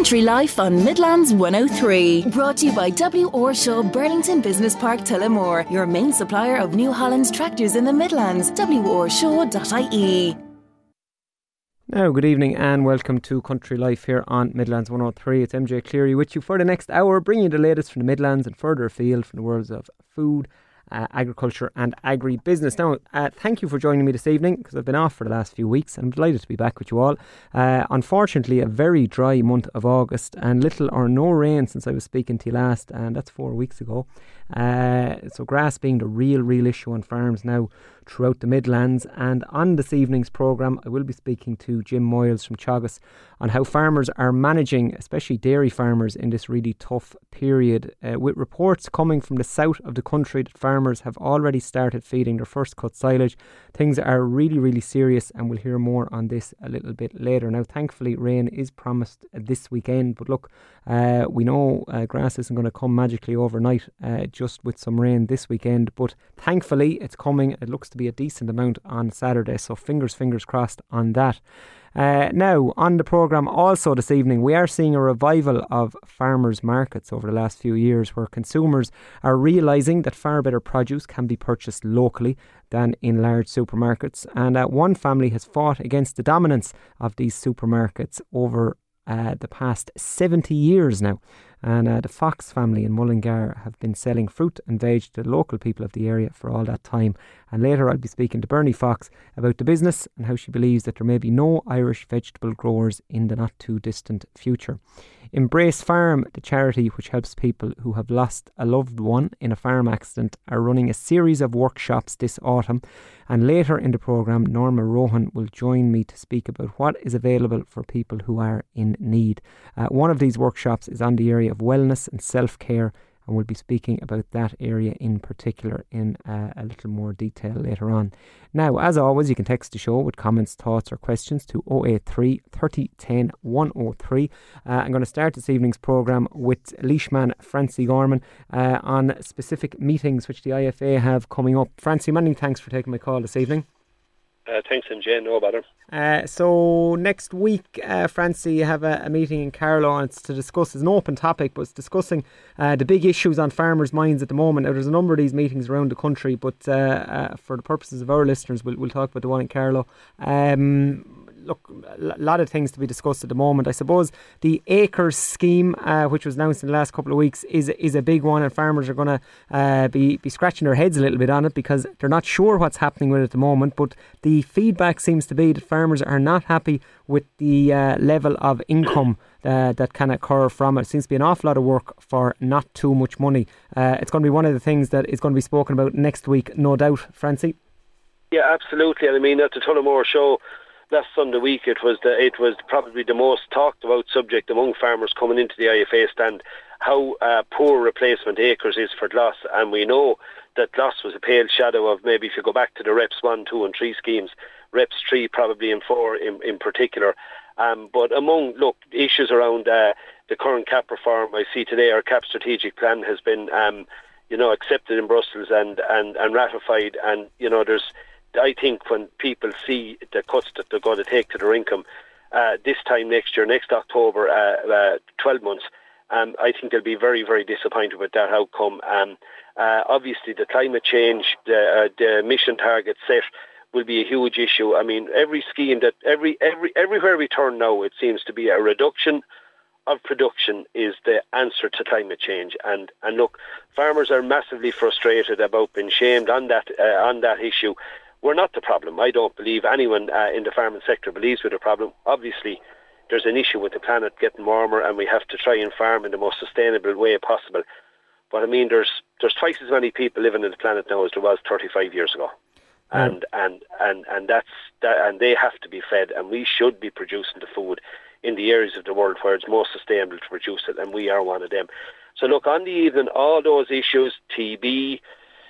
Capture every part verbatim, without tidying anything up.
Country Life on Midlands one oh three. Brought to you by W. Orshaw, Burlington Business Park, Tullamore. Your main supplier of New Holland tractors in the Midlands. w orshaw dot I E. Now, good evening and welcome to Country Life here on Midlands one oh three. It's M J Cleary with you for the next hour, bringing you the latest from the Midlands and further afield from the worlds of food, Uh, agriculture and agri-business. Now, uh, thank you for joining me this evening, because I've been off for the last few weeks and I'm delighted to be back with you all. Uh, unfortunately, a very dry month of August and little or no rain since I was speaking to you last, and that's four weeks ago. Uh, so grass being the real, real issue on farms now throughout the Midlands. And on this evening's programme, I will be speaking to Jim Moyles from Teagasc on how farmers are managing, especially dairy farmers, in this really tough period, uh, with reports coming from the south of the country that farmers have already started feeding their first cut silage. Things are really, really serious, and we'll hear more on this a little bit later. Now, thankfully, rain is promised this weekend, but look, uh, we know uh, grass isn't going to come magically overnight, uh, just with some rain this weekend, but thankfully it's coming. It looks to be a decent amount on Saturday, so fingers, fingers crossed on that. Uh, now, on the programme also this evening, we are seeing a revival of farmers' markets over the last few years, where consumers are realising that far better produce can be purchased locally than in large supermarkets. And uh, one family has fought against the dominance of these supermarkets over uh, the past seventy years now. And uh, the Fox family in Mullingar have been selling fruit and veg to the local people of the area for all that time. And later I'll be speaking to Bernie Fox about the business and how she believes that there may be no Irish vegetable growers in the not too distant future. Embrace Farm, the charity which helps people who have lost a loved one in a farm accident, are running a series of workshops this autumn. And later in the programme, Norma Rohan will join me to speak about what is available for people who are in need. Uh, one of these workshops is on the area of wellness and self-care, and we'll be speaking about that area in particular in uh, a little more detail later on. Now, as always, you can text the show with comments, thoughts or questions to oh eight three, thirty, ten, one oh three. Uh, I'm going to start this evening's programme with Leishman Francie Gorman uh, on specific meetings which the I F A have coming up. Francie, many thanks for taking my call this evening. Uh, thanks, M J. No bother. Uh, so next week, uh, Francie, you have a, a meeting in Carlow, and it's to discuss, it's an open topic, but it's discussing uh, the big issues on farmers' minds at the moment. Now, there's a number of these meetings around the country, but uh, uh, for the purposes of our listeners, we'll, we'll talk about the one in Carlow. Um, look, a lot of things to be discussed at the moment. I suppose the Acres scheme, uh, which was announced in the last couple of weeks, is is a big one, and farmers are going to uh, be, be scratching their heads a little bit on it because they're not sure what's happening with it at the moment. But the feedback seems to be that farmers are not happy with the uh, level of income uh, that can occur from it. It seems to be an awful lot of work for not too much money. Uh, it's going to be one of the things that is going to be spoken about next week, no doubt, Francie. Yeah, absolutely. And I mean, at the Tullamore show last Sunday week, it was the, it was probably the most talked about subject among farmers coming into the I F A stand, how uh, poor replacement acres is for Gloss. And we know that Gloss was a pale shadow of, maybe if you go back to the Reps one, two and three schemes, Reps three probably and four in, in particular. Um, but among, look, issues around uh, the current C A P reform, I see today our C A P strategic plan has been, um, you know, accepted in Brussels and, and, and ratified. And, you know, there's, I think when people see the cuts that they're going to take to their income uh, this time next year, next October, uh, uh, twelve months, um, I think they'll be very, very disappointed with that outcome. Um, uh, obviously, the climate change, the, uh, the emission targets set will be a huge issue. I mean, every scheme that, every every everywhere we turn now, it seems to be a reduction of production is the answer to climate change. And and look, farmers are massively frustrated about being shamed on that uh, on that issue. We're not the problem. I don't believe anyone uh, in the farming sector believes we're the problem. Obviously, there's an issue with the planet getting warmer, and we have to try and farm in the most sustainable way possible. But I mean, there's there's twice as many people living on the planet now as there was thirty-five years ago, mm. and and and and that's that, and they have to be fed, and we should be producing the food in the areas of the world where it's most sustainable to produce it, and we are one of them. So look, on the evening, all those issues, T B,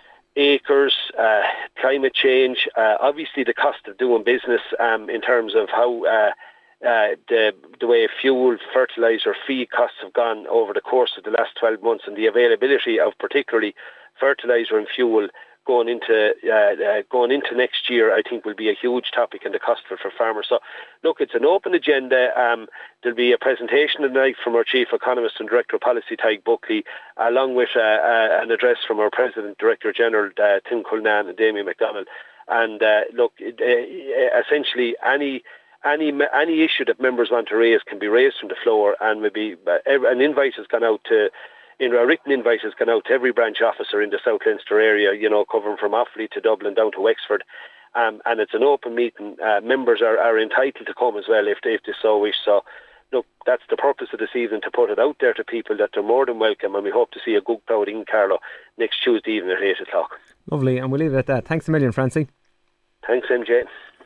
acres, uh, climate change, uh, obviously the cost of doing business um, in terms of how uh, uh, the the way fuel, fertiliser, feed costs have gone over the course of the last twelve months, and the availability of particularly fertiliser and fuel going into uh, uh, going into next year, I think will be a huge topic in the cost for, for farmers. So, look, it's an open agenda. Um, there'll be a presentation tonight from our Chief Economist and Director of Policy, Tyke Buckley, along with uh, uh, an address from our President, Director General, uh, Tim Cullinan and Damien MacDonald. And uh, look, it, uh, essentially any any any issue that members want to raise can be raised from the floor, and maybe uh, an invite has gone out to. In a written invite has gone out to every branch officer in the South Leinster area, you know, covering from Offaly to Dublin down to Wexford. Um, and it's an open meeting. Uh, members are, are entitled to come as well if they, if they so wish. So, look, that's the purpose of this evening, to put it out there to people that they're more than welcome. And we hope to see a good crowd in Carlow next Tuesday evening at eight o'clock. Lovely. And we'll leave it at that. Thanks a million, Francie. Thanks, M J.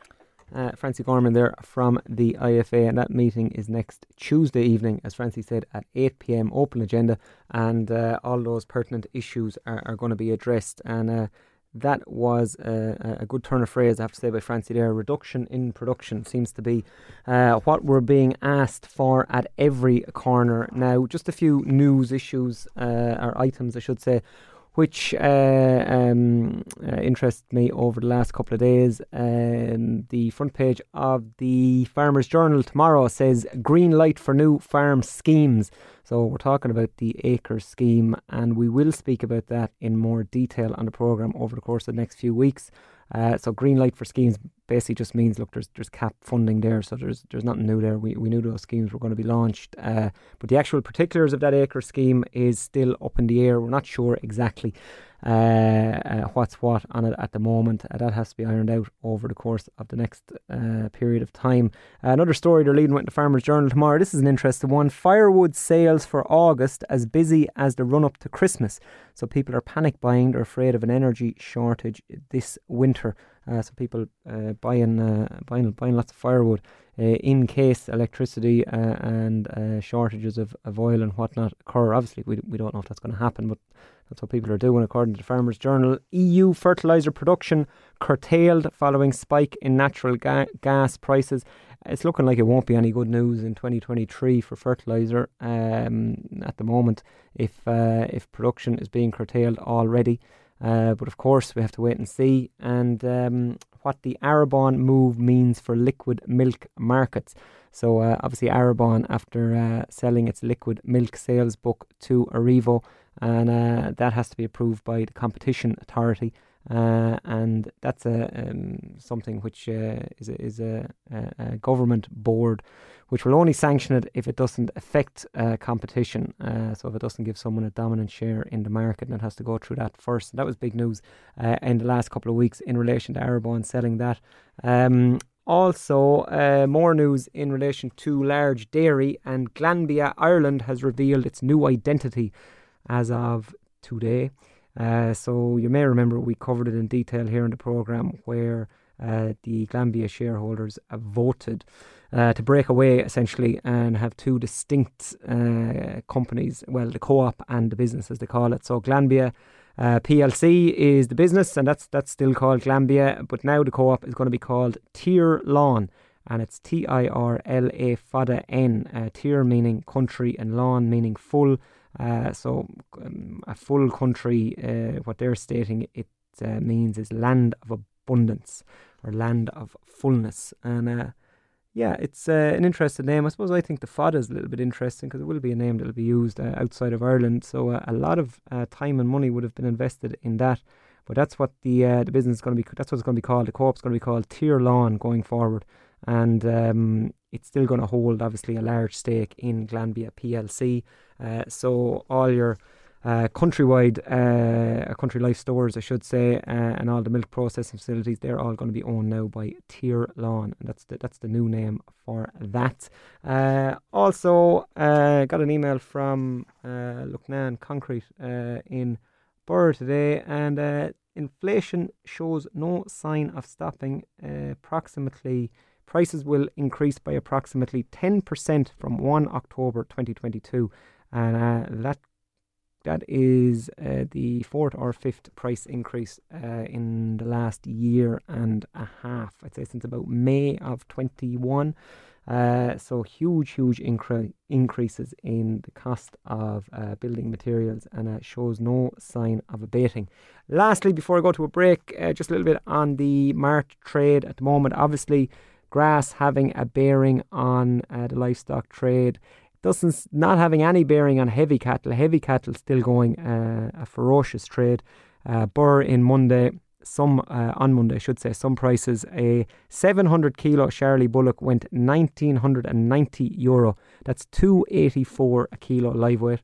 Uh, Francie Gorman there from the I F A, and that meeting is next Tuesday evening, as Francie said, at eight p.m, open agenda, and uh, all those pertinent issues are, are going to be addressed. And uh, that was a, a good turn of phrase, I have to say, by Francie there. Reduction in production seems to be uh, what we're being asked for at every corner. Now, just a few news issues, uh, or items I should say, which uh, um, uh, interested me over the last couple of days. Um, the front page of the Farmers Journal tomorrow says green light for new farm schemes. So we're talking about the Acre scheme, and we will speak about that in more detail on the programme over the course of the next few weeks. Uh, so green light for schemes basically just means, look, there's there's cap funding there, so there's there's nothing new there. We we knew those schemes were going to be launched, uh, but the actual particulars of that Acre scheme is still up in the air. We're not sure exactly uh, uh, what's what on it at the moment. Uh, that has to be ironed out over the course of the next uh, period of time. Uh, another story they're leading with in the Farmers Journal tomorrow. This is an interesting one. Firewood sales for August as busy as the run up to Christmas. So people are panic buying. They're afraid of an energy shortage this winter. Uh, so people uh, buying, uh, buying buying lots of firewood uh, in case electricity uh, and uh, shortages of, of oil and whatnot occur. Obviously, we we don't know if that's going to happen, but that's what people are doing, according to the Farmers Journal. E U fertiliser production curtailed following spike in natural ga- gas prices. It's looking like it won't be any good news in twenty twenty-three for fertiliser um, at the moment if uh, if production is being curtailed already. Uh, but of course, we have to wait and see. And um, what the Arabon move means for liquid milk markets. So uh, obviously Arabon, after uh, selling its liquid milk sales book to Arrivo, and uh, that has to be approved by the Competition Authority. Uh, and that's a um, something which uh, is a, is a, a, a government board which will only sanction it if it doesn't affect uh, competition. Uh, so if it doesn't give someone a dominant share in the market, and it has to go through that first. And that was big news uh, in the last couple of weeks in relation to Arabon selling that. Um, also, uh, more news in relation to large dairy, and Glanbia Ireland has revealed its new identity as of today. Uh, so you may remember we covered it in detail here in the programme, where uh, the Glanbia shareholders have voted uh, to break away essentially and have two distinct uh, companies, well, the co-op and the business as they call it. So Glanbia uh, P L C is the business, and that's that's still called Glanbia, but now the co-op is going to be called Tir Lawn, and it's T I R L A Fada N, uh, Tir meaning country and Lawn meaning full. Uh, so um, a full country, uh, what they're stating it uh, means is land of abundance or land of fullness. And uh, yeah, it's uh, an interesting name. I suppose I think the Fada is a little bit interesting because it will be a name that will be used uh, outside of Ireland. So uh, a lot of uh, time and money would have been invested in that. But that's what the uh, the business is going to be. That's what it's going to be called. The co-op is going to be called Tir Lawn going forward, and um, it's still going to hold obviously a large stake in Glanbia P L C. Uh, so all your uh, countrywide, uh, country life stores, I should say, uh, and all the milk processing facilities, they're all going to be owned now by Tir Lawn, and that's the that's the new name for that. Uh, also, uh, got an email from uh, Lucknan Concrete uh, in Burr today, and uh, inflation shows no sign of stopping. Uh, approximately prices will increase by approximately ten percent from the first of October twenty twenty-two, and uh, that that is uh, the fourth or fifth price increase uh, in the last year and a half. I'd say since about May of twenty-one. Uh, so huge, huge incre- increases in the cost of uh, building materials, and uh, shows no sign of abating. Lastly, before I go to a break, uh, just a little bit on the mart trade at the moment. Obviously, grass having a bearing on uh, the livestock trade. Doesn't not having any bearing on heavy cattle. Heavy cattle still going uh, a ferocious trade. Uh, Burr in Monday. Some uh, on Monday, I should say, some prices. A seven hundred kilo Charlie Bullock went one thousand nine hundred ninety euro. That's two eighty-four a kilo live weight,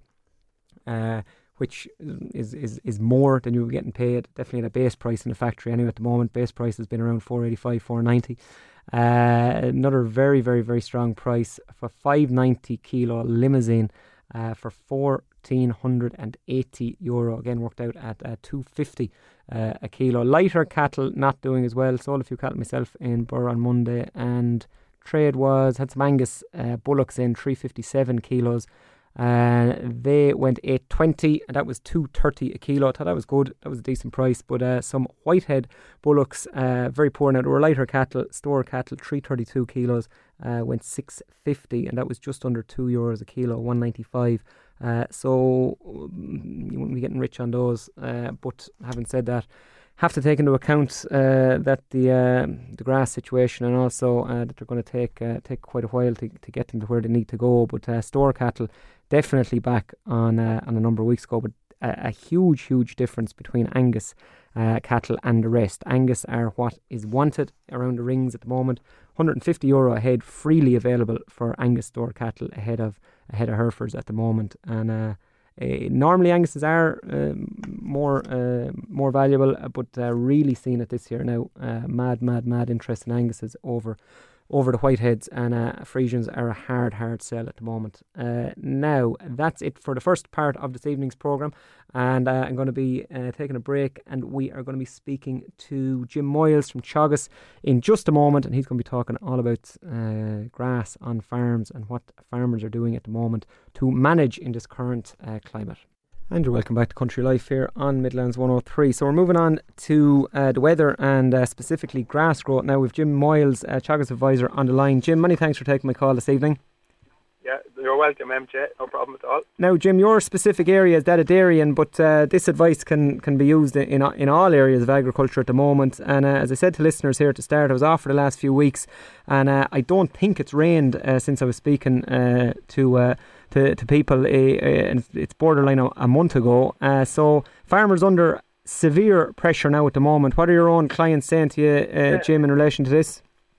uh, which is, is is more than you were getting paid. Definitely at a base price in the factory anyway at the moment. Base price has been around four eighty-five, four ninety. Uh, another very, very, very strong price for five ninety kilo limousine uh, for fourteen eighty euro. Again, worked out at uh, two fifty uh, a kilo. Lighter cattle not doing as well. Sold a few cattle myself in Burr on Monday, and trade was had some Angus uh, bullocks in three fifty-seven kilos. Uh, they went eight twenty, and that was two thirty a kilo. I thought that was good. That was a decent price. But uh, some Whitehead bullocks, uh, very poor. Now, they were lighter cattle, store cattle, three thirty-two kilos, uh, went six fifty, and that was just under two euros a kilo, one ninety-five. Uh, so um, you wouldn't be getting rich on those. Uh, but having said that, have to take into account uh, that the uh, the grass situation, and also uh, that they're going to take uh, take quite a while to, to get them to where they need to go. But uh, store cattle definitely back on uh, on a number of weeks ago. But a, a huge, huge difference between Angus uh, cattle and the rest. Angus are what is wanted around the rings at the moment. one hundred fifty euro a head, freely available for Angus store cattle ahead of ahead of Herefords at the moment. And uh, Uh, normally Angus's are um, more uh, more valuable, uh, but uh, really seen it this year now. Uh, mad, mad, mad interest in Angus's over over the Whiteheads, and uh, Frisians are a hard, hard sell at the moment. Uh, now, that's it for the first part of this evening's programme, and uh, I'm going to be uh, taking a break, and we are going to be speaking to Jim Moyles from Teagasc in just a moment, and he's going to be talking all about uh, grass on farms and what farmers are doing at the moment to manage in this current uh, climate. And you're welcome back to Country Life here on Midlands one oh three. So we're moving on to uh, the weather and uh, specifically grass growth now with Jim Moyles, uh, Teagasc advisor, on the line. Jim, many thanks for taking my call this evening. Yeah, you're welcome, M J. No problem at all. Now, Jim, your specific area is that of Darien, but uh, this advice can, can be used in in all areas of agriculture at the moment. And uh, as I said to listeners here at the start, I was off for the last few weeks, and uh, I don't think it's rained uh, since I was speaking uh, to uh, to to people. Uh, and it's borderline a, a month ago. Uh, so farmers under severe pressure now at the moment. What are your own clients saying to you, uh, yeah. Jim, in relation to this?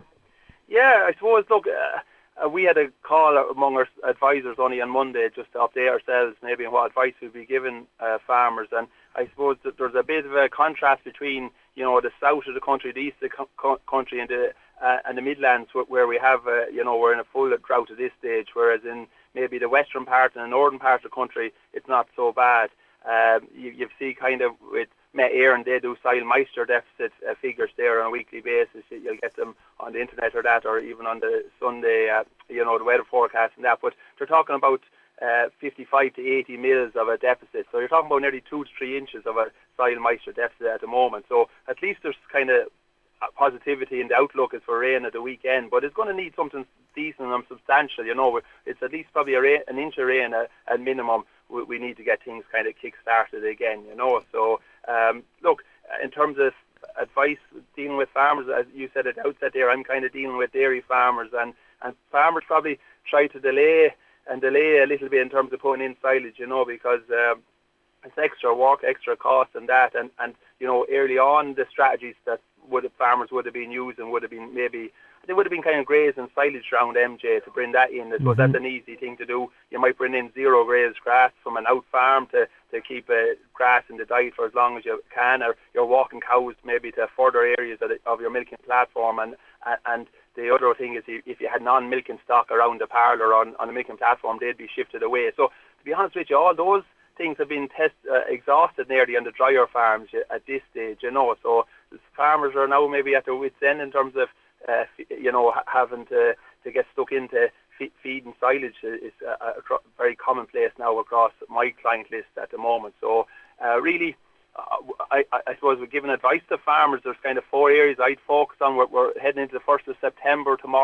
Yeah, I suppose, look, uh, Uh, we had a call among our advisors only on Monday just to update ourselves maybe on what advice we'd be giving uh, farmers, and I suppose that there's a bit of a contrast between, you know, the south of the country, the east of the co- country and the uh, and the Midlands, where we have, uh, you know, we're in a full drought at this stage, whereas in maybe the western part and the northern part of the country it's not so bad. Um, you, you see kind of with Met Éireann, they do soil moisture deficit uh, figures there on a weekly basis. You'll get them on the internet or that, or even on the Sunday, uh, you know, the weather forecast and that. But they're talking about uh, fifty-five to eighty mils of a deficit. So you're talking about nearly two to three inches of a soil moisture deficit at the moment. So at least there's kind of positivity in the outlook is for rain at the weekend, but it's going to need something decent and substantial. You know, it's at least probably a rain, an inch of rain at, at minimum. We, we need to get things kind of kick-started again, you know. So, um, look, in terms of advice dealing with farmers, as you said at the outset there, I'm kind of dealing with dairy farmers, and, and farmers probably try to delay and delay a little bit in terms of putting in silage, you know, because um, it's extra work, extra cost and that, and, and, you know, early on the strategies that would have, farmers would have been using would have been maybe, they would have been kind of grazing silage around M J to bring that in. Mm-hmm. So that's an easy thing to do. You might bring in zero grazed grass from an out farm to, to keep uh, grass in the diet for as long as you can, or you're walking cows maybe to further areas of, the, of your milking platform. And, and the other thing is if you had non-milking stock around the parlour on, on the milking platform, they'd be shifted away. So to be honest with you, all those things have been test, uh, exhausted nearly on the drier farms at this stage, you know. So farmers are now maybe at their wits' end in terms of, uh, you know, having to, to get stuck into f- feeding silage is a, a very commonplace now across my client list at the moment. So uh, really, uh, I, I suppose we're giving advice to farmers. There's kind of four areas I'd focus on. We're, we're heading into the first of September tomorrow.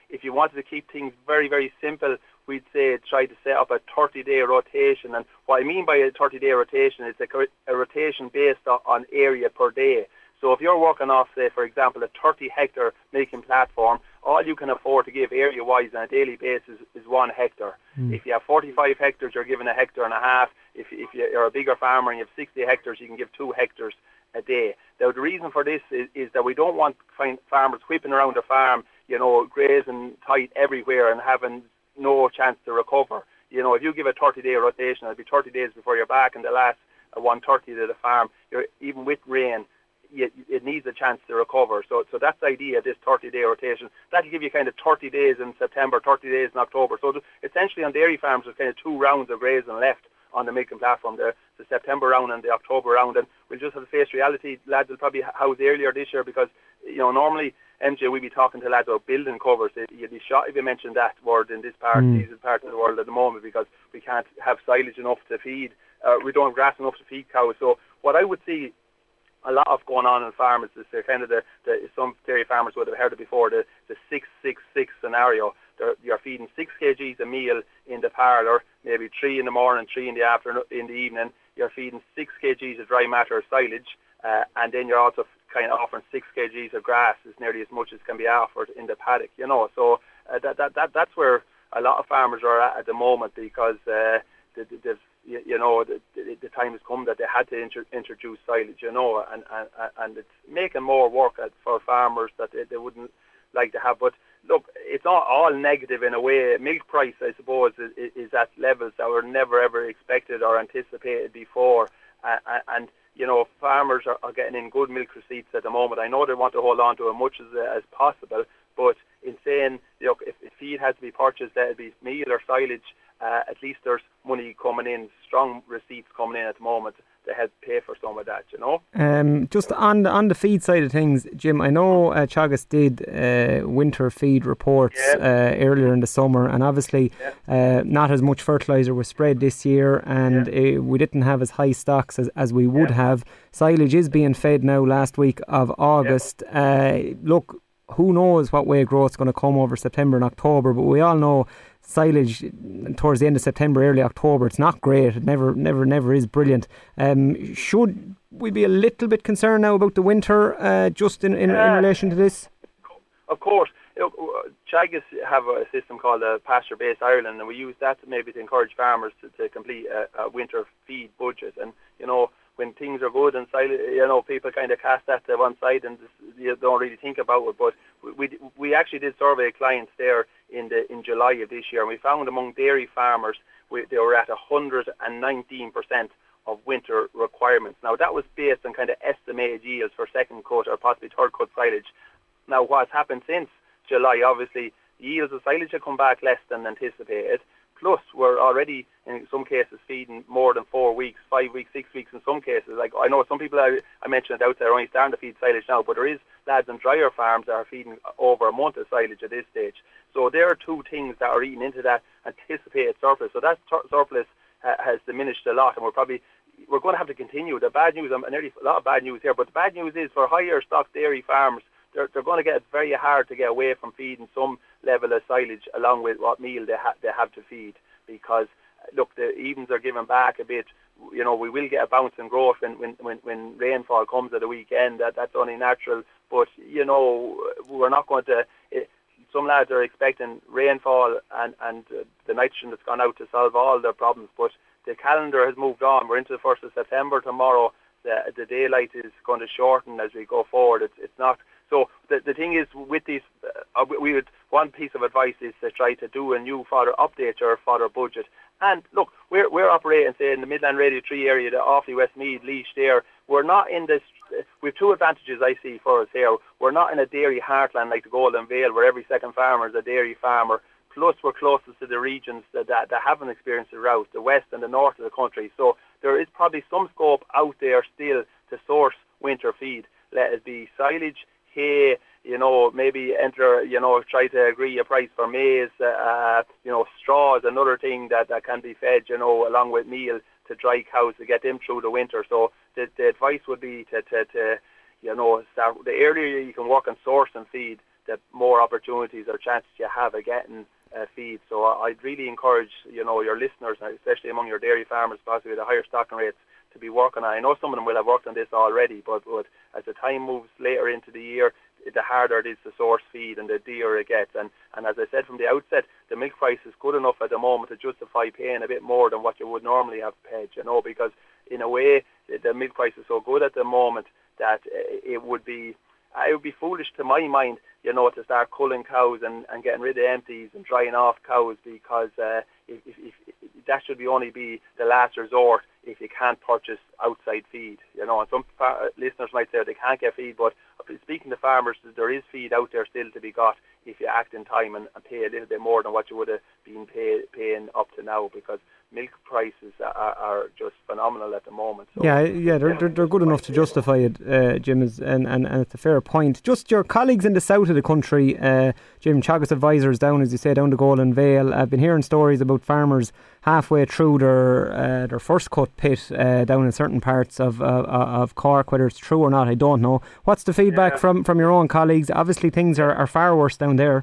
if you wanted to keep things very, very simple, we'd say try to set up a thirty-day rotation. And what I mean by a thirty-day rotation is a, a rotation based on area per day. So if you're working off, say, for example, a thirty hectare milking platform, all you can afford to give area-wise on a daily basis is one hectare. Mm. If you have forty-five hectares, you're given a hectare and a half. If, if you're a bigger farmer and you have sixty hectares, you can give two hectares a day. Now, the reason for this is, is that we don't want farmers whipping around the farm, you know, grazing tight everywhere and having no chance to recover. You know, if you give a thirty-day rotation, it'll be thirty days before you're back, and the last uh, one thirty to the farm, you're, even with rain, you, it needs a chance to recover. So so that's the idea of this thirty-day rotation. That'll give you kind of thirty days in September, thirty days in October. So essentially on dairy farms, there's kind of two rounds of grazing left on the milking platform, the, the September round and the October round. And we'll just have to face reality. Lads will probably house earlier this year because, you know, normally, M J, we'd be talking to lads about building covers. You'd be shot if you mentioned that word in this part, mm. these parts of the world at the moment, because we can't have silage enough to feed. Uh, we don't have grass enough to feed cows. So what I would see a lot of going on in farms is the kind of the, the some dairy farmers would have heard it before, the, the six six six scenario. They're, you're feeding six kilograms a meal in the parlour, maybe three in the morning, three in the afternoon, in the evening. You're feeding six kilograms of dry matter or silage, uh, and then you're also kind of offering six kilograms of grass. Is nearly as much as can be offered in the paddock, you know. So uh, that, that that that's where a lot of farmers are at at the moment, because uh, the, the, you, you know the, the, the time has come that they had to inter- introduce silage, you know, and, and and it's making more work at, for farmers that they, they wouldn't like to have. But look, it's not all negative in a way. Milk price, I suppose, is, is at levels that were never ever expected or anticipated before, uh, and you know, farmers are, are getting in good milk receipts at the moment. I know they want to hold on to as much as uh, as possible, but in saying, you know, if, if feed has to be purchased, that'll be meal or silage. Uh, at least there's money coming in, strong receipts coming in at the moment to help pay for some of that, you know. Um, just on the, on the feed side of things, Jim, I know uh, Teagasc did uh, winter feed reports yeah. uh, earlier in the summer, and obviously yeah. uh, not as much fertiliser was spread this year, and yeah. uh, we didn't have as high stocks as, as we would yeah. have. Silage is being fed now last week of August. Yeah. Uh, look, who knows what way growth's going to come over September and October, but we all know silage towards the end of September, early October, it's not great. It never, never, never is brilliant. Um, should we be a little bit concerned now about the winter, uh, just in, in, in relation to this? Of course. Teagasc have a system called a Pasture-Based Ireland, and we use that to maybe to encourage farmers to, to complete a, a winter feed budget. And, you know, when things are good and silage, you know, people kind of cast that to one side and just, you don't really think about it. But we we actually did survey clients there in the in July of this year, and we found among dairy farmers we, they were at one hundred nineteen percent of winter requirements. Now that was based on kind of estimated yields for second cut or possibly third cut silage. Now what's happened since July, obviously yields of silage have come back less than anticipated. Plus, we're already, in some cases, feeding more than four weeks, five weeks, six weeks in some cases. Like I know some people, I, I mentioned it out there, are only starting to feed silage now, but there is lads on drier farms that are feeding over a month of silage at this stage. So there are two things that are eating into that anticipated surplus. So that sur- surplus uh, has diminished a lot, and we're probably, we're going to have to continue. The bad news, I'm nearly a lot of bad news here, but the bad news is for higher stock dairy farms, They're, they're going to get it very hard to get away from feeding some level of silage along with what meal they, ha- they have to feed, because, look, the evens are giving back a bit. You know, we will get a bounce in growth when, when, when, when rainfall comes at the weekend. That, that's only natural. But, you know, we're not going to... It, some lads are expecting rainfall and, and uh, the nitrogen that's gone out to solve all their problems. But the calendar has moved on. We're into the first of September tomorrow. The, the daylight is going to shorten as we go forward. It's, it's not... So the the thing is, with these, uh, we would one piece of advice is to try to do a new fodder update or fodder budget. And look, we're we're operating, say, in the Midland Radio three area, the Offaly, Westmeath, Laois there. We're not in this. We have two advantages I see for us here. We're not in a dairy heartland like the Golden Vale, where every second farmer is a dairy farmer. Plus, we're closest to the regions that, that, that haven't experienced the drought, the west and the north of the country. So there is probably some scope out there still to source winter feed. Let it be silage, hay, you know, maybe enter, you know, try to agree a price for maize, uh, you know, straw is another thing that, that can be fed, you know, along with meal to dry cows to get them through the winter. So the, the advice would be to, to, to, you know, start, the earlier you can work on source and feed, the more opportunities or chances you have of getting uh, feed. So I'd really encourage, you know, your listeners, especially among your dairy farmers, possibly the higher stocking rates, to be working on. I know some of them will have worked on this already, but, but as the time moves later into the year, the harder it is to source feed and the dearer it gets. And, and as I said from the outset, the milk price is good enough at the moment to justify paying a bit more than what you would normally have paid, you know, because in a way the milk price is so good at the moment that it would be it would be foolish to my mind, you know, to start culling cows and, and getting rid of empties and drying off cows, because uh, if, if, if that should be only be the last resort if you can't purchase outside feed, you know. And some far- listeners might say they can't get feed, but speaking to farmers, there is feed out there still to be got if you act in time and, and pay a little bit more than what you would have been pay, paying up to now, because milk prices are, are just phenomenal at the moment. So yeah, yeah, they're, they're they're good enough to justify it, uh, Jim, is, and, and, and it's a fair point. Just your colleagues in the south of the country, uh, Jim, Teagasc Advisors down, as you say, down the Golden Vale, I've been hearing stories about farmers halfway through their uh, their first cut pit uh, down in certain parts of, uh, of Cork. Whether it's true or not, I don't know. What's the feedback yeah. from, from your own colleagues? Obviously things are, are far worse down there.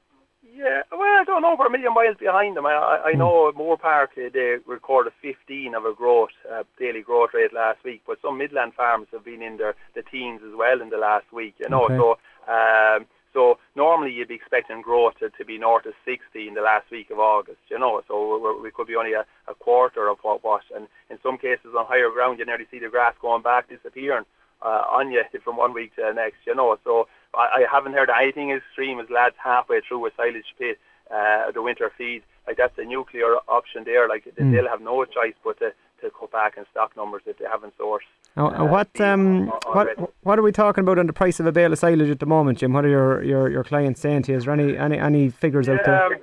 Yeah, well, I don't know, we're a million miles behind them. I, I, I know at Moore Park uh, they recorded fifteen of a growth, uh, daily growth rate last week, but some Midland farms have been in their, the teens as well in the last week, you know. Okay. So um, so normally you'd be expecting growth to, to be north of sixty in the last week of August, you know. So we're, we could be only a, a quarter of what was. And in some cases on higher ground, you nearly see the grass going back, disappearing uh, on you from one week to the next, you know. So I, I haven't heard anything as extreme as lads halfway through a silage pit, uh, the winter feed. Like, that's a nuclear option there. Like, mm. they'll have no choice but to, to cut back in stock numbers if they haven't sourced. Oh, uh, what um what what are we talking about on the price of a bale of silage at the moment, Jim? What are your, your, your clients saying to you? Is there any any, any figures yeah, out there? Um,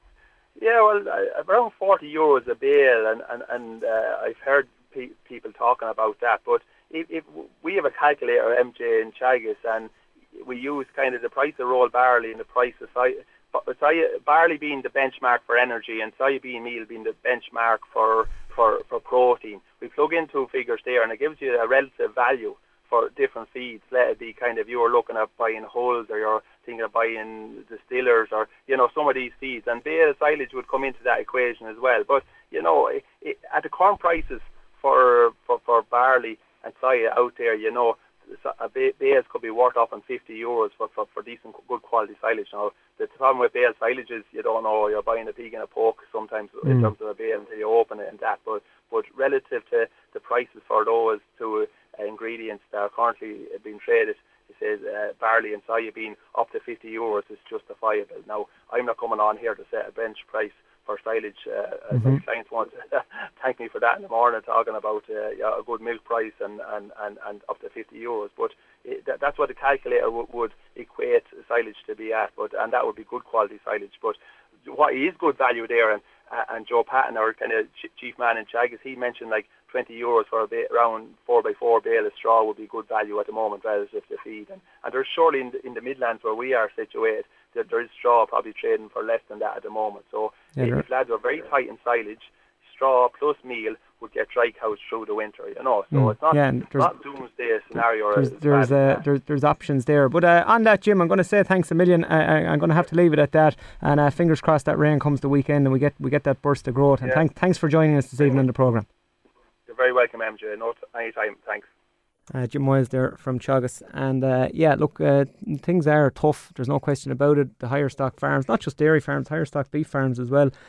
yeah, well, uh, around forty euros a bale, and and and uh, I've heard pe- people talking about that. But if, if we have a calculator, M J in Teagasc, and we use kind of the price of rolled barley and the price of soy, soy, barley being the benchmark for energy and soybean meal being the benchmark for, for, for protein. We plug in two figures there and it gives you a relative value for different feeds. Let it be kind of you're looking at buying hulls, or you're thinking of buying distillers, or, you know, some of these feeds. And bale silage would come into that equation as well. But, you know, it, it, at the current prices for, for, for barley and soy out there, you know, a bales could be worth off on fifty euros for, for, for decent, good quality silage. Now, the problem with bale silage is you don't know, you're buying a pig in a poke sometimes mm. in terms of a bale until you open it and that. But, but relative to the prices for those two uh, ingredients that are currently being traded, it says uh, barley and soybean up to fifty euros is justifiable. Now, I'm not coming on here to set a bench price for silage. Uh, mm-hmm. My clients want to thank me for that in the morning, talking about uh, yeah, a good milk price and, and, and, and up to fifty euros. But it, that, that's what the calculator w- would equate silage to be at. But and that would be good quality silage. But what is good value there, and uh, and Joe Patton, our kind of ch- chief man in Teagasc, he mentioned like twenty euros for a ba- around four by four bale of straw would be good value at the moment relative to feed. And, and there's surely in the, in the Midlands where we are situated, that there is straw probably trading for less than that at the moment. So yeah, if, if lads are very tight in silage, straw plus meal would get dry cows through the winter, you know. So mm, it's not, yeah, it's not doomsday scenario. There's there's, uh, there's there's options there. But uh, on that, Jim, I'm going to say thanks a million. Uh, I, I'm going to have to leave it at that. And uh, fingers crossed that rain comes the weekend and we get we get that burst of growth. And yeah. thanks thanks for joining us this evening on the programme. You're very welcome, M J. No, anytime. Thanks. Uh, Jim Moyles there from Teagasc. And uh, yeah, look, uh, things are tough. There's no question about it. The higher stock farms, not just dairy farms, higher stock beef farms as well.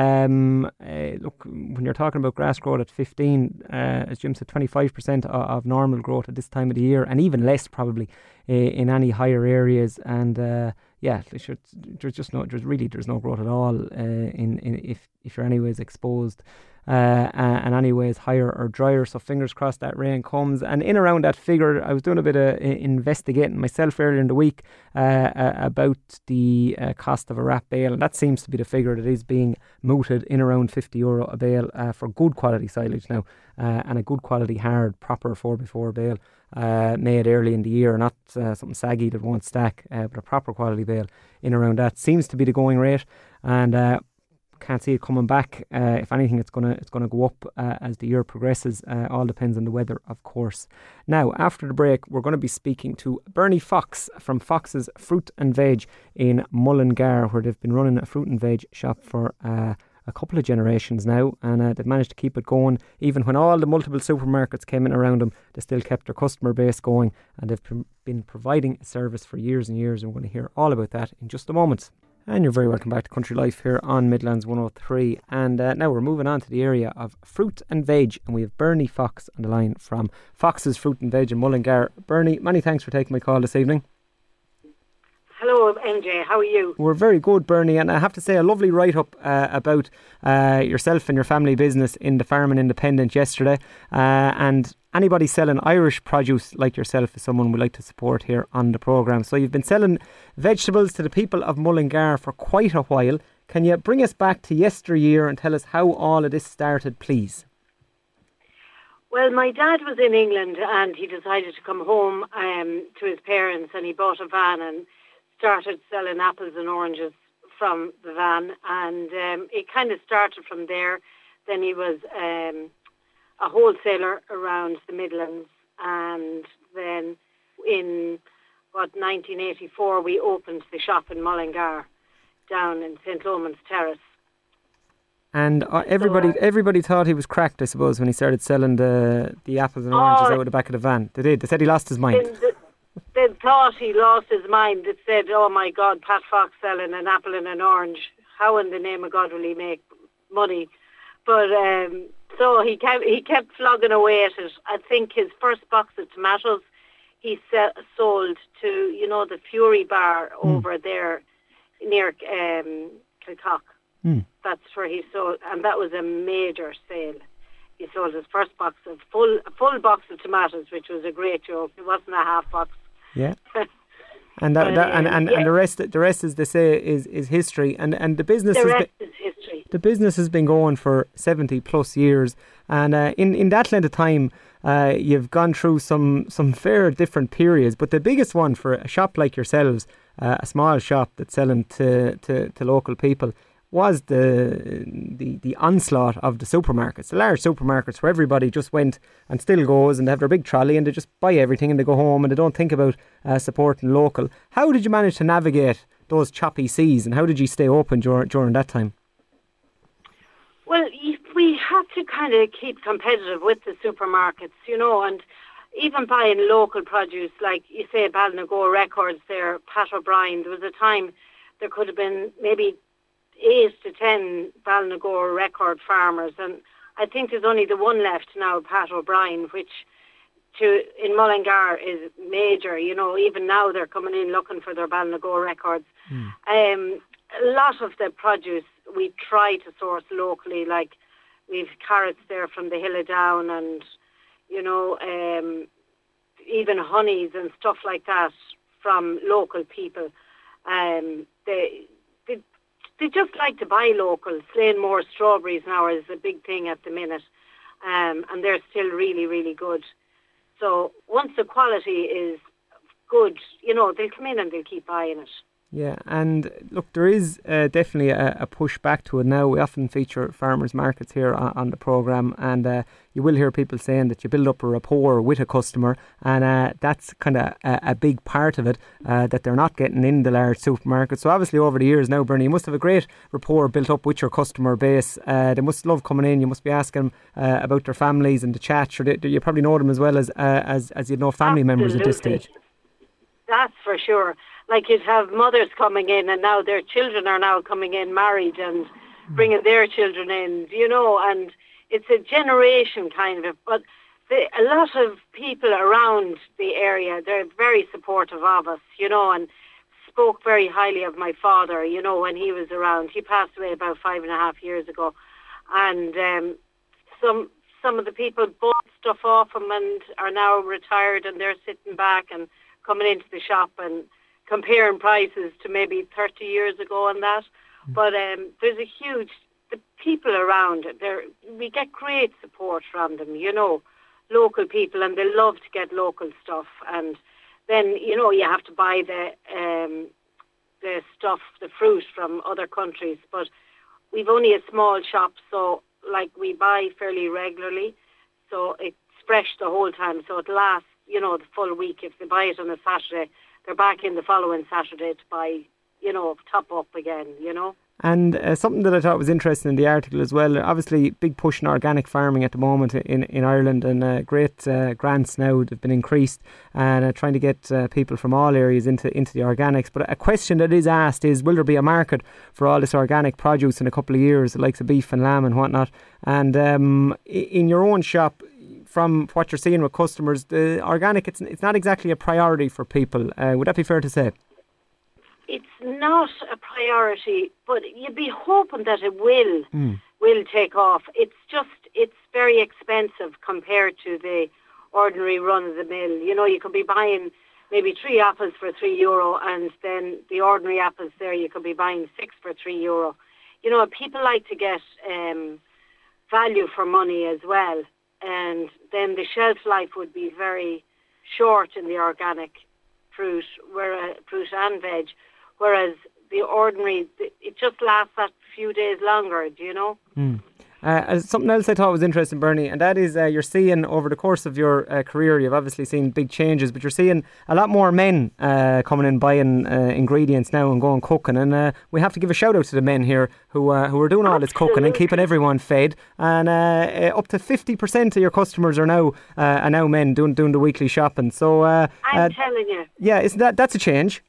Um, uh, look, when you're talking about grass growth at fifteen, uh, as Jim said, twenty-five percent of, of normal growth at this time of the year, and even less probably uh, in any higher areas. And uh, yeah, should, there's just no, there's really there's no growth at all uh, in, in if if you're anyways exposed. Uh, and anyways higher or drier, so fingers crossed that rain comes. And in around that figure, I was doing a bit of uh, investigating myself earlier in the week uh, uh, about the uh, cost of a wrap bale, and that seems to be the figure that is being mooted in around fifty euro a bale uh, for good quality silage now, uh, and a good quality hard proper four by four bale uh, made early in the year, not uh, something saggy that won't stack, uh, but a proper quality bale in around that seems to be the going rate. And uh, can't see it coming back. Uh, if anything, it's gonna it's gonna go up uh, as the year progresses. Uh, all depends on the weather, of course. Now, after the break, we're going to be speaking to Bernie Fox from Fox's Fruit and Veg in Mullingar, where they've been running a fruit and veg shop for uh, a couple of generations now, and uh, they've managed to keep it going. Even when all the multiple supermarkets came in around them, they still kept their customer base going, and they've pr- been providing a service for years and years. And we're going to hear all about that in just a moment. And you're very welcome back to Country Life here on Midlands one oh three. And uh, now we're moving on to the area of fruit and veg, and we have Bernie Fox on the line from Fox's Fruit and Veg in Mullingar. Bernie, many thanks for taking my call this evening. Hello, M J. How are you? We're very good, Bernie, and I have to say a lovely write-up uh, about uh, yourself and your family business in the Farming Independent yesterday. Uh, and anybody selling Irish produce like yourself is someone we like to support here on the programme. So you've been selling vegetables to the people of Mullingar for quite a while. Can you bring us back to yesteryear and tell us how all of this started, please? Well, my dad was in England and he decided to come home um, to his parents, and he bought a van and started selling apples and oranges from the van, and um, it kind of started from there. Then he was um, a wholesaler around the Midlands, and then in what nineteen eighty-four we opened the shop in Mullingar down in Saint Loman's Terrace. And uh, everybody so, uh, everybody thought he was cracked, I suppose, when he started selling the the apples and oranges oh, out of the back of the van. They did. They said he lost his mind. The, They thought he lost his mind. They said, oh my God, Pat Fox selling an apple and an orange. How in the name of God will he make money? But um, so he kept, he kept flogging away at it. I think his first box of tomatoes he se- sold to, you know, the Fury Bar mm. over there near um, Kilcock. Mm. That's where he sold, and that was a major sale. He sold his first box of full, a full box of tomatoes, which was a great joke. It wasn't a half box. Yeah, and that, but, that and, um, and, yeah. and the rest, the rest, as they say, is, is history. And and the business the has rest been, is history. The business has been going for seventy plus years, and uh, in in that length of time, uh, you've gone through some some fair different periods. But the biggest one for a shop like yourselves, uh, a small shop that's selling to, to, to local people, was the, the the onslaught of the supermarkets, the large supermarkets where everybody just went and still goes, and they have their big trolley and they just buy everything and they go home and they don't think about uh, supporting local. How did you manage to navigate those choppy seas, and how did you stay open dur- during that time? Well, we had to kind of keep competitive with the supermarkets, you know, and even buying local produce, like you say, Ballinagore Records there, Pat O'Brien. There was a time there could have been maybe eight to ten Ballinagore record farmers, and I think there's only the one left now, Pat O'Brien, which to in Mullingar is major. You know, even now they're coming in looking for their Ballinagore records. Mm. Um, a lot of the produce we try to source locally, like we've carrots there from the Hill of Down, and you know, um, even honeys and stuff like that from local people. Um, they They just like to buy local. Slanemore strawberries now is a big thing at the minute, um, and they're still really, really good. So once the quality is good, you know, they'll come in and they'll keep buying it. Yeah, and look, there is uh, definitely a, a push back to it now. We often feature farmers markets here on, on the programme, and uh, you will hear people saying that you build up a rapport with a customer, and uh, that's kind of a, a big part of it, uh, that they're not getting in the large supermarkets. So obviously over the years now, Bernie, you must have a great rapport built up with your customer base. Uh, they must love coming in. You must be asking uh, about their families and the chat. Sure, they, you probably know them as well as uh, as, as you'd know family Absolutely. members at this stage. That's for sure. Like you'd have mothers coming in, and now their children are now coming in married and bringing their children in, you know, and it's a generation kind of, but the, a lot of people around the area, they're very supportive of us, you know, and spoke very highly of my father, you know, when he was around. He passed away about five and a half years ago, and um, some some of the people bought stuff off him and are now retired, and they're sitting back and coming into the shop and comparing prices to maybe thirty years ago and that. Mm. But um, there's a huge, the people around, there we get great support from them, you know, local people, and they love to get local stuff. And then, you know, you have to buy the um, the stuff, the fruit from other countries. But we've only a small shop, so like we buy fairly regularly, so it's fresh the whole time. So it lasts, you know, the full week. If they buy it on a Saturday, they're back in the following Saturday to buy, you know, top up again, you know. And uh, something that I thought was interesting in the article as well, obviously big push in organic farming at the moment in, in Ireland, and uh, great uh, grants now have been increased, and uh, trying to get uh, people from all areas into, into the organics. But a question that is asked is, will there be a market for all this organic produce in a couple of years, the likes of beef and lamb and whatnot? And um, in your own shop, from what you're seeing with customers, the organic, it's, it's not exactly a priority for people. Uh, would that be fair to say? It's not a priority, but you'd be hoping that it will mm. will take off. It's just, it's very expensive compared to the ordinary run-of-the-mill. You know, you could be buying maybe three apples for three euro, and then the ordinary apples there, you could be buying six for three euro. You know, people like to get um, value for money as well, and then the shelf life would be very short in the organic fruit, where, fruit and veg. Whereas the ordinary, it just lasts that few days longer, do you know? Mm. Uh, something else I thought was interesting, Bernie, and that is uh, you're seeing over the course of your uh, career, you've obviously seen big changes, but you're seeing a lot more men uh, coming in buying uh, ingredients now and going cooking. And uh, we have to give a shout out to the men here who uh, who are doing all this cooking and keeping everyone fed. And uh, up to fifty percent of your customers are now uh, are now men doing doing the weekly shopping. So uh, I'm uh, telling you, yeah, isn't that that's a change?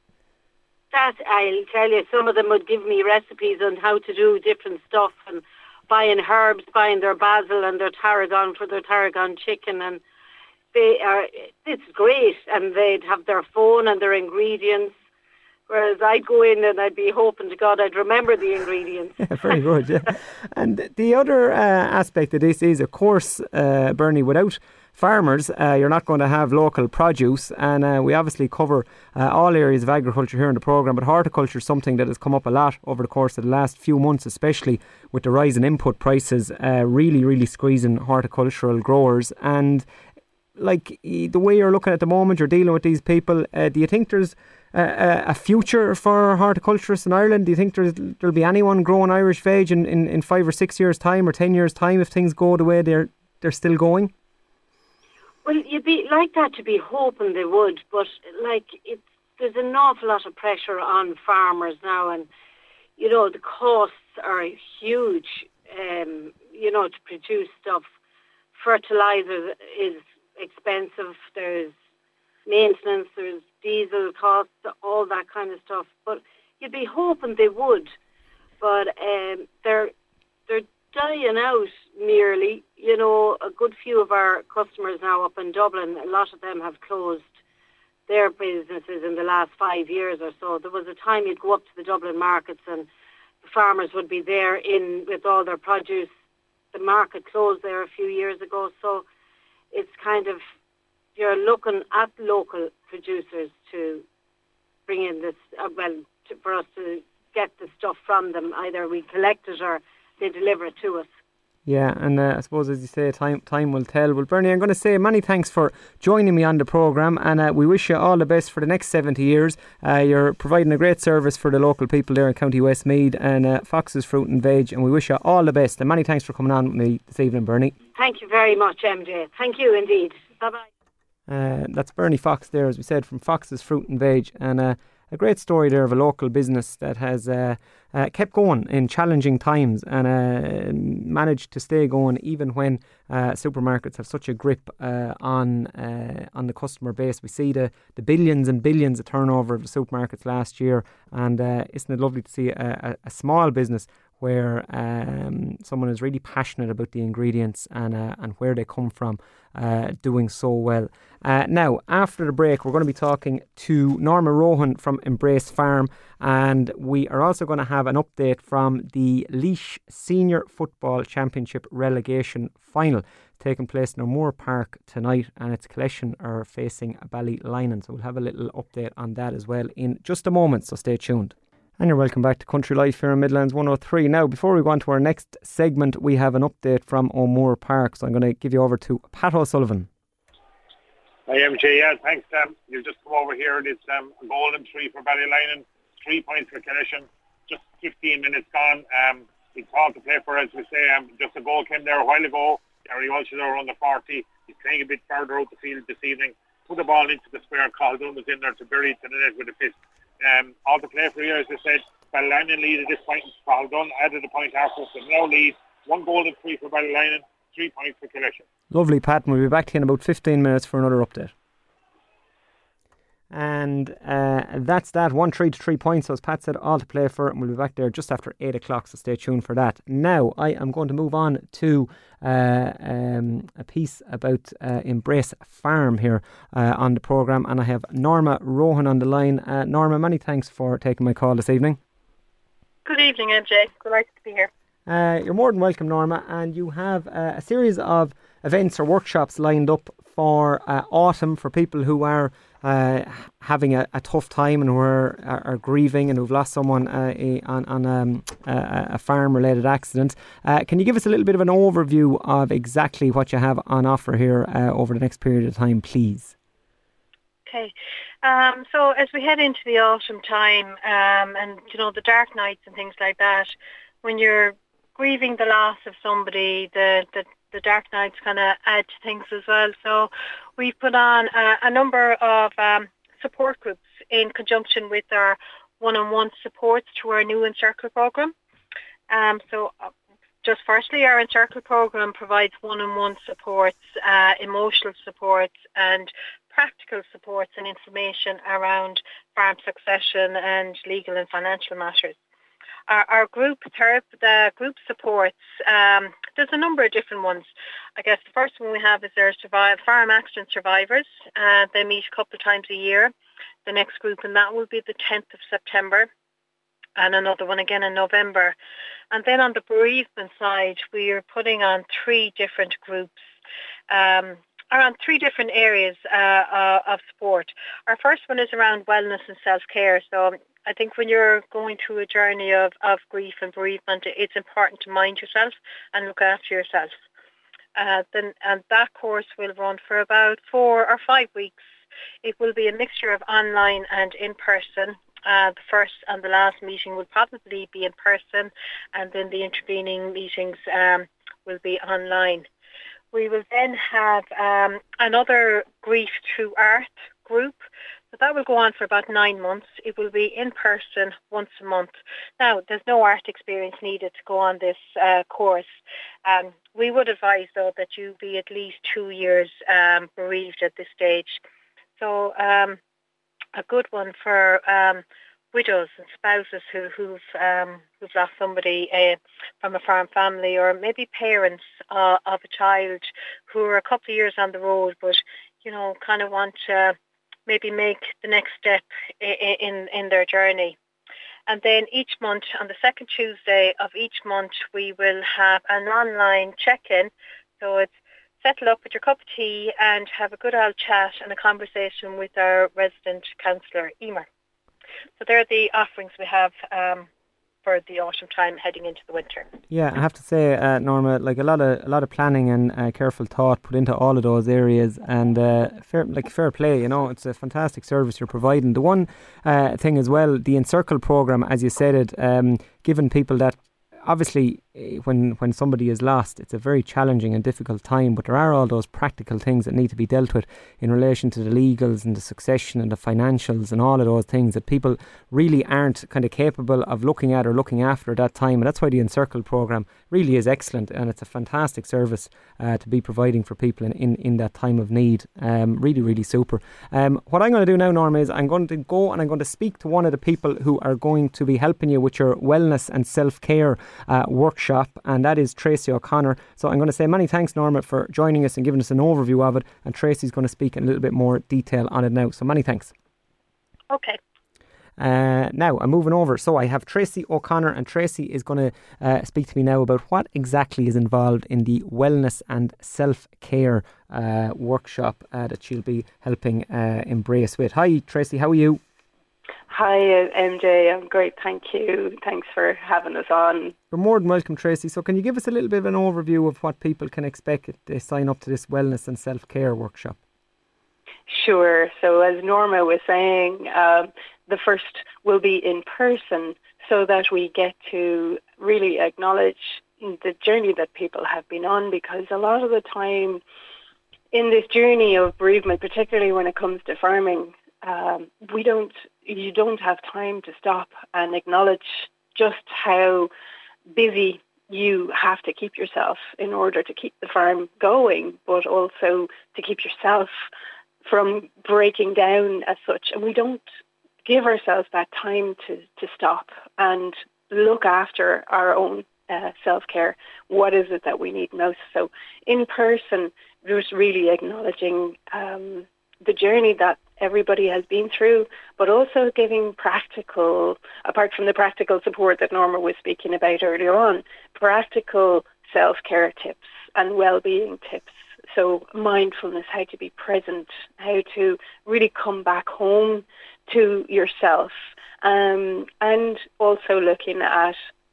That, I'll tell you, some of them would give me recipes on how to do different stuff, and buying herbs, buying their basil and their tarragon for their tarragon chicken, and they are, it's great, and they'd have their phone and their ingredients, whereas I'd go in and I'd be hoping to God I'd remember the ingredients. Yeah, very good, yeah. And the other uh, aspect of this is, of course, uh, Bernie, without farmers, uh, you're not going to have local produce, and uh, we obviously cover uh, all areas of agriculture here in the programme, but horticulture is something that has come up a lot over the course of the last few months, especially with the rise in input prices, uh, really, really squeezing horticultural growers. And like the way you're looking at the moment, you're dealing with these people, uh, do you think there's uh, a future for horticulturists in Ireland? Do you think there's, there'll be anyone growing Irish veg in, in, in five or six years' time or ten years' time if things go the way they're they're still going? Well, you'd be like that to be hoping they would, but like it's, there's an awful lot of pressure on farmers now, and you know the costs are huge. Um, you know, to produce stuff, fertilizer is expensive. There's maintenance, there's diesel costs, all that kind of stuff. But you'd be hoping they would, but um, they're they're dying out nearly. You know, a good few of our customers now up in Dublin, a lot of them have closed their businesses in the last five years or so. There was a time you'd go up to the Dublin markets and the farmers would be there in with all their produce. The market closed there a few years ago, so it's kind of, you're looking at local producers to bring in this, uh, well, to, for us to get the stuff from them. Either we collect it or they deliver it to us. Yeah, and uh, I suppose, as you say, time time will tell. Well, Bernie, I'm going to say many thanks for joining me on the programme, and uh, we wish you all the best for the next seventy years. Uh, you're providing a great service for the local people there in County Westmeath and uh, Fox's Fruit and Veg, and we wish you all the best. And many thanks for coming on with me this evening, Bernie. Thank you very much, M J. Thank you indeed. Bye-bye. Uh, that's Bernie Fox there, as we said, from Fox's Fruit and Veg, and uh, a great story there of a local business that has uh, uh, kept going in challenging times and uh, managed to stay going even when uh, supermarkets have such a grip uh, on uh, on the customer base. We see the, the billions and billions of turnover of the supermarkets last year, and uh, isn't it lovely to see a, a, a small business where um, someone is really passionate about the ingredients and uh, and where they come from, uh, doing so well. Uh, now, after the break, we're going to be talking to Norma Rohan from Embrace Farm, and we are also going to have an update from the Laois Senior Football Championship relegation final taking place in O'Moore Park tonight, and its Collection are facing Ballylinan. So we'll have a little update on that as well in just a moment, so stay tuned. And you're welcome back to Country Life here in Midlands one oh three. Now, before we go on to our next segment, we have an update from O'Moore Park. So I'm going to give you over to Pat O'Sullivan. Hi, M J. Yeah, thanks. Um, you've just come over here. It's um, a golden three for Ballylinan, three points for Collection. Just fifteen minutes gone. Um, It's hard to play for, as we say. Um, just a goal came there a while ago. Gary Walsh is around the forty. He's playing a bit further out the field this evening. Put the ball into the square. Caldun was in there to bury it to the net with a fist. Um, all to play for here, as I said. Ballylinan lead at this point. Caldun added a point after, so now lead. One goal and three for Ballylinan. Three points for Killeshan. Lovely, Pat. We'll be back to you in about fifteen minutes for another update. And uh, that's that. One three to three points. So as Pat said, all to play for. And we'll be back there just after eight o'clock. So stay tuned for that. Now I am going to move on to uh, um, a piece about uh, Embrace Farm here uh, on the programme. And I have Norma Rohan on the line. Uh, Norma, many thanks for taking my call this evening. Good evening, M J. Delighted to be here. Uh, you're more than welcome, Norma. And you have uh, a series of events or workshops lined up for uh, autumn for people who are uh, having a, a tough time and who are, are, are grieving and who've lost someone uh, on, on um, a, a farm-related accident. Uh, can you give us a little bit of an overview of exactly what you have on offer here uh, over the next period of time, please? Okay. Um, so as we head into the autumn time um, and, you know, the dark nights and things like that, when you're grieving the loss of somebody, the, the the dark nights kind of add to things as well. So we've put on a, a number of um, support groups in conjunction with our one-on-one supports through our new Encircle programme. Um, so uh, just firstly, our Encircle programme provides one-on-one supports, uh, emotional supports and practical supports and information around farm succession and legal and financial matters. Our, our group therapy, the group supports, um, there's a number of different ones. I guess the first one we have is our survive, farm accident survivors. Uh, they meet a couple of times a year. The next group, and that will be the tenth of September, and another one again in November. And then on the bereavement side, we are putting on three different groups, um, around three different areas uh, uh, of support. Our first one is around wellness and self-care. So I think when you're going through a journey of, of grief and bereavement, it's important to mind yourself and look after yourself. Uh, then, and that course will run for about four or five weeks. It will be a mixture of online and in-person. Uh, the first and the last meeting will probably be in person, and then the intervening meetings um, will be online. We will then have um, another Grief Through Art group. So that will go on for about nine months. It will be in person once a month. Now, there's no art experience needed to go on this uh, course. Um, we would advise, though, that you be at least two years um, bereaved at this stage. So um, a good one for um, widows and spouses who, who've, um, who've lost somebody uh, from a farm family, or maybe parents uh, of a child who are a couple of years on the road, but, you know, kind of want to maybe make the next step in, in, in their journey. And then each month, on the second Tuesday of each month, we will have an online check-in. So it's settle up with your cup of tea and have a good old chat and a conversation with our resident counsellor, Emer. So there are the offerings we have um, for the autumn time heading into the winter. Yeah, I have to say, uh, Norma, like a lot of a lot of planning and uh, careful thought put into all of those areas, and uh, fair, like fair play. You know, it's a fantastic service you're providing. The one uh, thing as well, the Encircle programme, as you said it, um, giving people that. Obviously, when when somebody is lost, it's a very challenging and difficult time, but there are all those practical things that need to be dealt with in relation to the legals and the succession and the financials and all of those things that people really aren't kind of capable of looking at or looking after at that time. And that's why the Encircle programme really is excellent, and it's a fantastic service uh, to be providing for people in, in, in that time of need. Um, really, really super. Um, what I'm going to do now, Norma, is I'm going to go and I'm going to speak to one of the people who are going to be helping you with your wellness and self-care Uh, workshop, and that is Tracy O'Connor. So I'm going to say many thanks, Norma, for joining us and giving us an overview of it, and Tracy's going to speak in a little bit more detail on it now. So many thanks. Okay. Uh, now I'm moving over. So I have Tracy O'Connor, and Tracy is going to uh, speak to me now about what exactly is involved in the wellness and self-care uh, workshop uh, that she'll be helping uh, Embrace with. Hi Tracy, how are you? Hi, uh, M J. I'm great, thank you. Thanks for having us on. You're more than welcome, Tracy. So can you give us a little bit of an overview of what people can expect if they sign up to this wellness and self-care workshop? Sure. So as Norma was saying, um, the first will be in person. so that we get to really acknowledge the journey that people have been on, because a lot of the time in this journey of bereavement, particularly when it comes to farming, um, we don't, you don't have time to stop and acknowledge just how busy you have to keep yourself in order to keep the farm going, but also to keep yourself from breaking down as such. And we don't give ourselves that time to, to stop and look after our own uh, self-care. What is it that we need most? So in person, there's really acknowledging um, the journey that everybody has been through, but also giving practical, apart from the practical support that Norma was speaking about earlier on, practical self-care tips and well-being tips. So mindfulness, how to be present, how to really come back home to yourself, um, and also looking at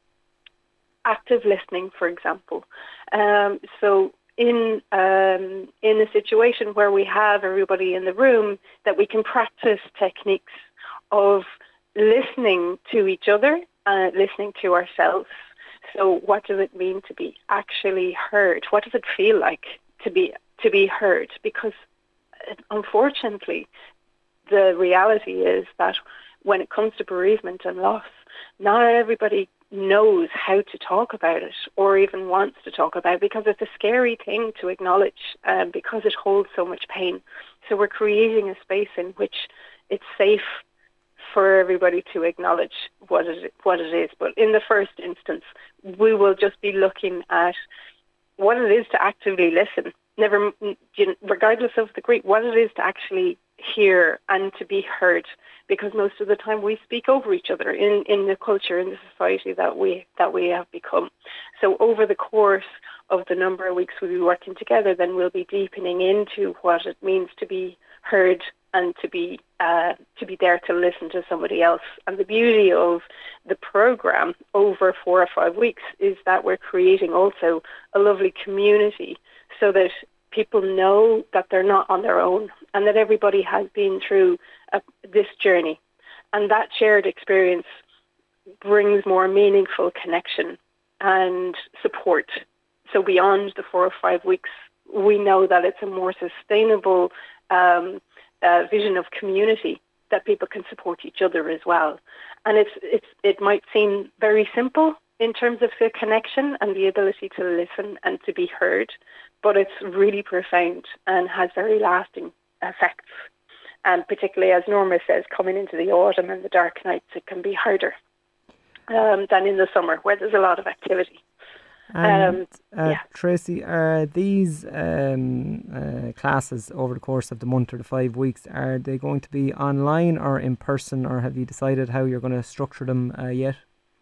active listening, for example. Um, so in um, in a situation where we have everybody in the room, that we can practice techniques of listening to each other, uh, listening to ourselves. So what does it mean to be actually heard? What does it feel like to be to be heard? Because unfortunately, the reality is that when it comes to bereavement and loss, not everybody knows how to talk about it or even wants to talk about it, because it's a scary thing to acknowledge, um, because it holds so much pain. So we're creating a space in which it's safe for everybody to acknowledge what it, what it is. But in the first instance, we will just be looking at what it is to actively listen, never, regardless of the grief, what it is to actually hear and to be heard, because most of the time we speak over each other in, in the culture, in the society that we that we have become. So over the course of the number of weeks we'll be working together, then we'll be deepening into what it means to be heard and to be uh, to be there to listen to somebody else. And the beauty of the program over four or five weeks is that we're creating also a lovely community, so that people know that they're not on their own and that everybody has been through uh, this journey. And that shared experience brings more meaningful connection and support. So beyond the four or five weeks, we know that it's a more sustainable um, uh, vision of community, that people can support each other as well. And it's it's it might seem very simple in terms of the connection and the ability to listen and to be heard, but it's really profound and has very lasting effects. And particularly, as Norma says, coming into the autumn and the dark nights, it can be harder um, than in the summer, where there's a lot of activity. And, um, uh, yeah. Tracy, are these um, uh, classes over the course of the month or the five weeks, are they going to be online or in person, or have you decided how you're going to structure them uh, yet?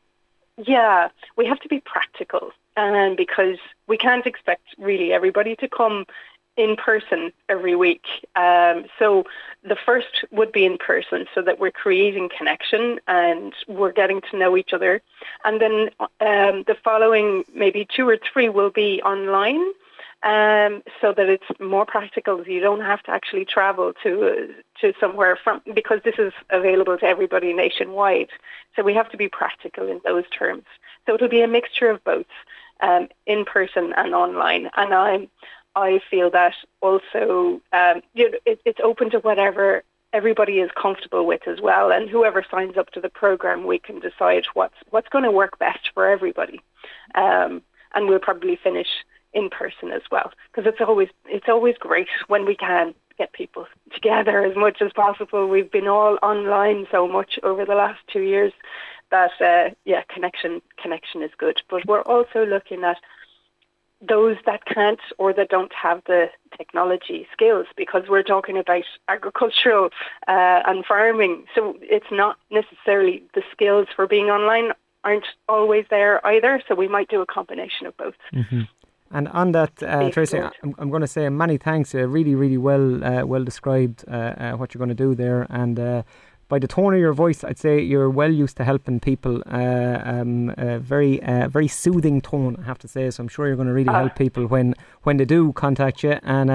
Yeah, we have to be practical, um, because we can't expect really everybody to come in person every week. Um, so the first would be in person, so that we're creating connection and we're getting to know each other. And then um, the following maybe two or three will be online, um, so that it's more practical. You don't have to actually travel to uh, to somewhere from, because this is available to everybody nationwide. So we have to be practical in those terms. So it'll be a mixture of both, um, in person and online. And I'm I feel that also um, you know, it, it's open to whatever everybody is comfortable with as well. And whoever signs up to the program, we can decide what's what's going to work best for everybody. Um, and we'll probably finish in person as well, because it's always it's always great when we can get people together as much as possible. We've been all online so much over the last two years that uh, yeah, connection connection is good. But we're also looking at those that can't or that don't have the technology skills, because we're talking about agricultural uh, and farming. So it's not necessarily the skills for being online aren't always there either. So we might do a combination of both. Mm-hmm. And on that, uh, Tracy, I'm, I'm going to say many thanks. Uh, really, really well uh, well described uh, uh, what you're going to do there. And uh, by the tone of your voice, I'd say you're well used to helping people. Uh, um, a very, uh, very soothing tone, I have to say. So I'm sure you're going to really uh, help people when, when they do contact you. And uh,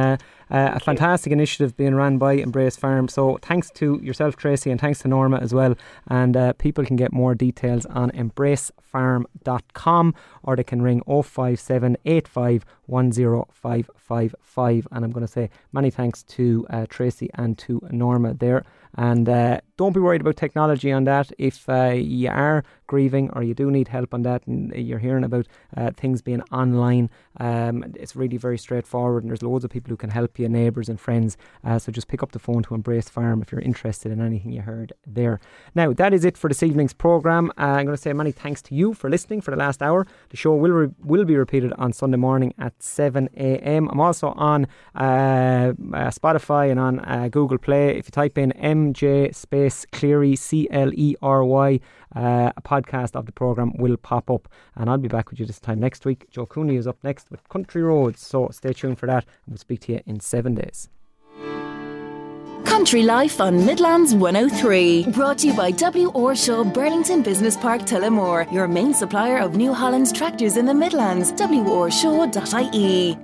Uh, a fantastic initiative being run by Embrace Farm. So thanks to yourself, Tracy, and thanks to Norma as well. And uh, people can get more details on embrace farm dot com, or they can ring oh five seven, eight five one oh five five five. And I'm going to say many thanks to uh, Tracy and to Norma there. And uh, don't be worried about technology on that. If uh, you are grieving or you do need help on that, and you're hearing about uh, things being online, um, it's really very straightforward, and there's loads of people who can help you, neighbours and friends. Uh, so just pick up the phone to Embrace Farm if you're interested in anything you heard there. Now, that is it for this evening's programme. Uh, I'm going to say many thanks to you for listening for the last hour. The show will re- will be repeated on Sunday morning at seven a.m. I'm also on uh, uh, Spotify and on uh, Google Play. If you type in M J space Cleary, C L E R Y, uh, a podcast of the programme will pop up, and I'll be back with you this time next week. Joe Cooney is up next with Country Roads, so stay tuned for that, and we'll speak to you in seven days. Country Life on Midlands one oh three. Brought to you by W. Orshaw, Burlington Business Park, Tullamore, your main supplier of New Holland's tractors in the Midlands. W orshaw dot I E.